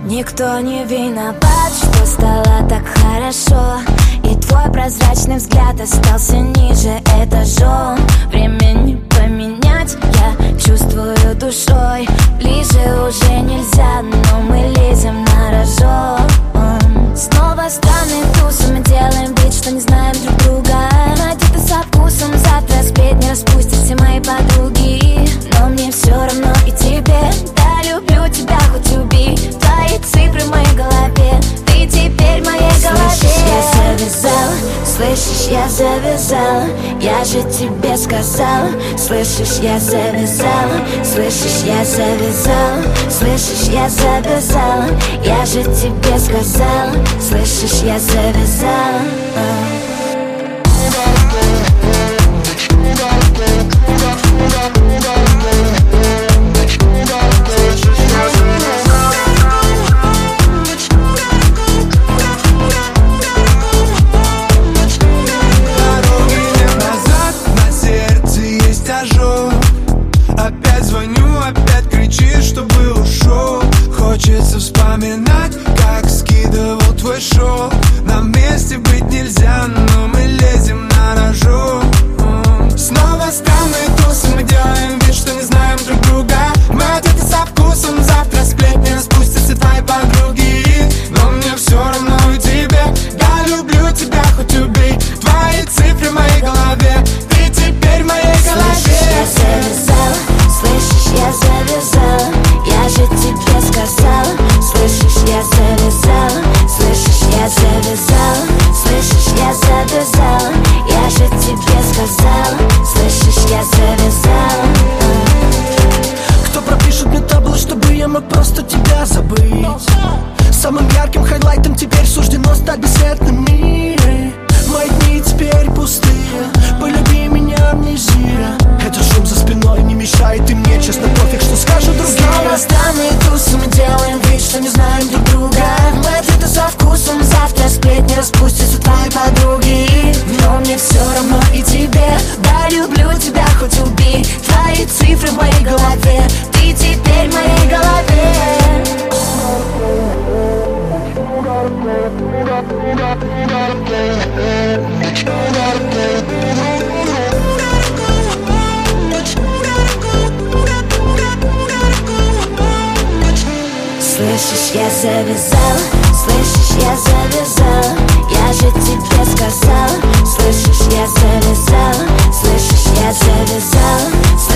Никто не виноват, что стало так хорошо, и твой прозрачный взгляд остался ниже этажом. Время не поменять, я чувствую душой. Ближе уже нельзя, но мы лезем на рожон. Снова странный туз, мы делаем вид, что не знаем друг друга. Одеты со вкусом, завтра сплетни распустят все мои подруги. Но мне все равно и тебе, да, люблю тебя, хоть убей. Твои цифры в моей голове, ты теперь в моей голове. Слышишь, я завязала, я же тебе сказала. Слышишь, я завязала, слышишь, я завязала. Слышишь, я завязала, я же тебе сказала. Слышишь, я завязала. Опять звоню, опять кричишь, чтобы ушел. Хочется вспоминать, как скидывал твой шоу. Нам вместе быть нельзя, но мы лезем на рожон. Снова странный туз, мы делаем вид, что не знаем друг друга. Мы одеты со вкусом, завтра сплетни распустятся твои подруги. Но мне все равно и тебе, да, люблю тебя, хоть убей. Твои цифры в моей голове, ты теперь в моей голове. Слышишь, я завязала, я же тебе сказала. Слышишь, я завязала, слышишь, я завязала. Слышишь, я завязала, я же тебе сказала. Слышишь, я завязала. Кто пропишет мне табло, чтобы я мог просто тебя забыть? Самым ярким хайлайтом теперь суждено стать бесцветным в мире. Мои дни теперь пустые, полюби меня, амнезия. Этот шум за спиной не мешает и мне, честно, пофиг, что скажут другие. Снова странные тусы, мы делаем вид, что не знаем друг друга. Мы одеты со вкусом, завтра сплетни распустятся твои подруги. Но мне все равно и тебе, да, люблю тебя, хоть убей. Твои цифры в моей голове, ты теперь в моей голове. Слышишь, я завязала, слышишь, я завязала. Я же тебе сказала. Слышишь, я завязала, слышишь, я завязала.